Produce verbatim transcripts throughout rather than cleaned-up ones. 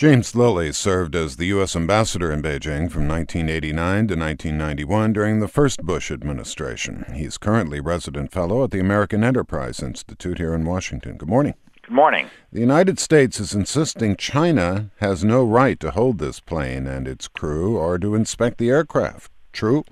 James Lilly served as the U S ambassador in Beijing from nineteen eighty-nine to nineteen ninety-one during the first Bush administration. He's currently resident fellow at the American Enterprise Institute here in Washington. Good morning. Good morning. The United States is insisting China has no right to hold this plane and its crew or to inspect the aircraft. True?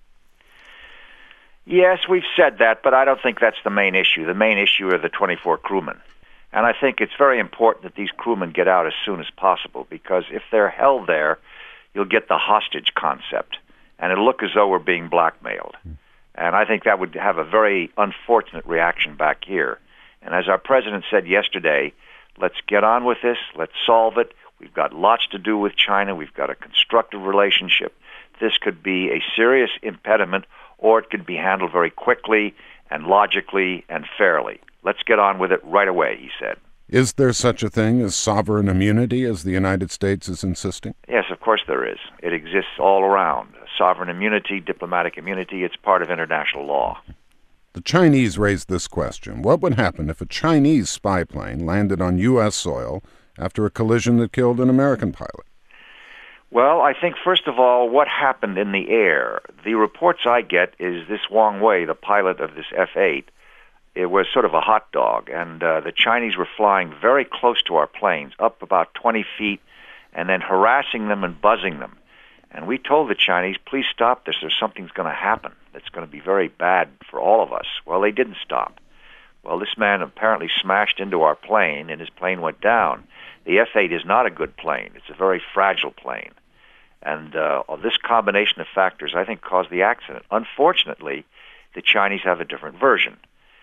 Yes, we've said that, but I don't think that's the main issue. The main issue are the twenty-four crewmen. And I think it's very important that these crewmen get out as soon as possible, because if they're held there, you'll get the hostage concept, and it'll look as though we're being blackmailed. And I think that would have a very unfortunate reaction back here. And as our president said yesterday, let's get on with this, let's solve it. We've got lots to do with China. We've got a constructive relationship. This could be a serious impediment, or it could be handled very quickly and logically and fairly. Let's get on with it right away, he said. Is there such a thing as sovereign immunity, as the United States is insisting? Yes, of course there is. It exists all around. Sovereign immunity, diplomatic immunity, it's part of international law. The Chinese raised this question. What would happen if a Chinese spy plane landed on U S soil after a collision that killed an American pilot? Well, I think, first of all, what happened in the air? The reports I get is this Wang Wei, the pilot of this F eight, it was sort of a hot dog, and uh, the Chinese were flying very close to our planes, up about twenty feet, and then harassing them and buzzing them. And we told the Chinese, please stop this, or something's going to happen that's going to be very bad for all of us. Well, they didn't stop. Well, this man apparently smashed into our plane, and his plane went down. The F eight is not a good plane. It's a very fragile plane. And uh, this combination of factors, I think, caused the accident. Unfortunately, the Chinese have a different version.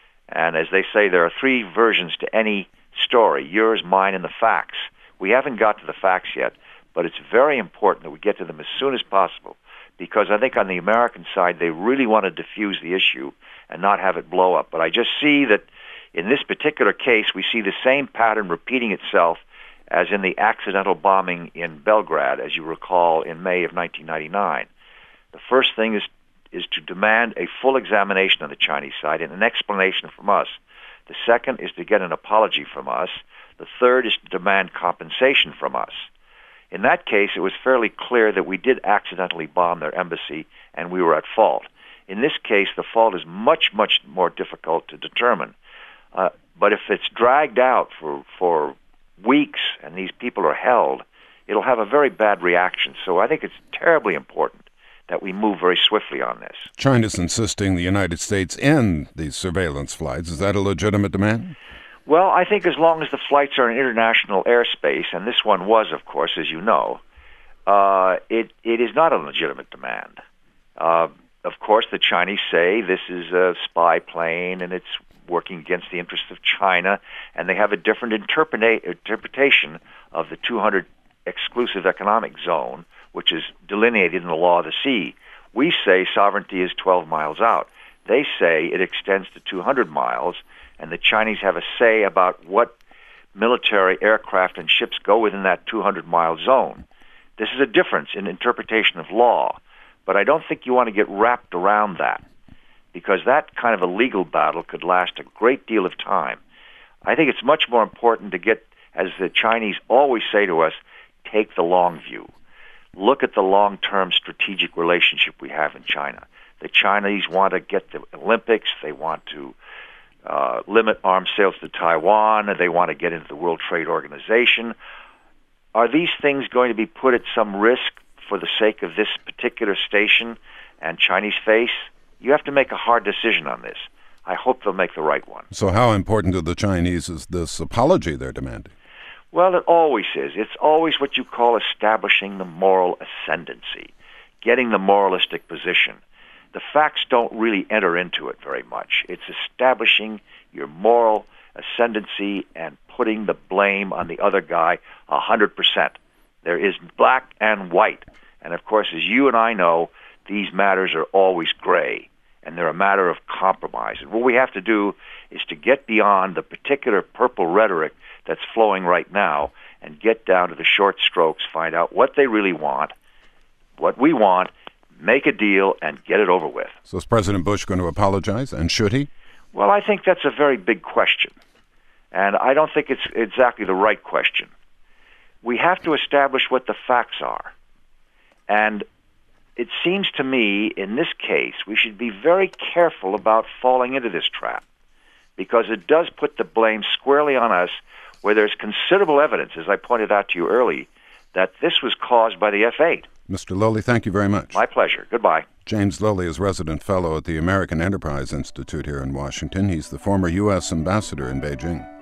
And as they say, there are three versions to any story: yours, mine, and the facts. We haven't got to the facts yet, but it's very important that we get to them as soon as possible, because I think on the American side, they really want to diffuse the issue and not have it blow up. But I just see that in this particular case, we see the same pattern repeating itself as in the accidental bombing in Belgrade, as you recall, in May of nineteen ninety-nine. The first thing is is to demand a full examination on the Chinese side and an explanation from us. The second is to get an apology from us. The third is to demand compensation from us. In that case, it was fairly clear that we did accidentally bomb their embassy and we were at fault. In this case, the fault is much, much more difficult to determine. Uh, but if it's dragged out for, for weeks and these people are held, it'll have a very bad reaction. So I think it's terribly important that we move very swiftly on this. China's insisting the United States end these surveillance flights. Is that a legitimate demand? Well, I think as long as the flights are in international airspace, and this one was, of course, as you know, uh, it, it is not a legitimate demand. Uh, of course, the Chinese say this is a spy plane and it's working against the interests of China, and they have a different interpreta- interpretation of the two hundred exclusive economic zone, which is delineated in the law of the sea. We say sovereignty is twelve miles out. They say it extends to two hundred miles, and the Chinese have a say about what military aircraft and ships go within that two hundred mile zone. This is a difference in interpretation of law, but I don't think you want to get wrapped around that, because that kind of a legal battle could last a great deal of time. I think it's much more important to get, as the Chinese always say to us, take the long view. Look at the long-term strategic relationship we have in China. The Chinese want to get the Olympics. They want to uh, limit arms sales to Taiwan. They want to get into the World Trade Organization. Are these things going to be put at some risk for the sake of this particular station and Chinese face? You have to make a hard decision on this. I hope they'll make the right one. So how important to the Chinese is this apology they're demanding? Well, it always is. It's always what you call establishing the moral ascendancy, getting the moralistic position. The facts don't really enter into it very much. It's establishing your moral ascendancy and putting the blame on the other guy a hundred percent. There is black and white. And of course, as you and I know, these matters are always gray, and they're a matter of compromise. And what we have to do is to get beyond the particular purple rhetoric that's flowing right now and get down to the short strokes, find out what they really want, what we want, make a deal, and get it over with. So is President Bush going to apologize, and should he? Well, I think that's a very big question, and I don't think it's exactly the right question. we have to establish what the facts are. And it seems to me, in this case, we should be very careful about falling into this trap, because it does put the blame squarely on us, where there's considerable evidence, as I pointed out to you early, that this was caused by the F eight. Mister Lowley, thank you very much. My pleasure. Goodbye. James Lowley is resident fellow at the American Enterprise Institute here in Washington. He's the former U S ambassador in Beijing.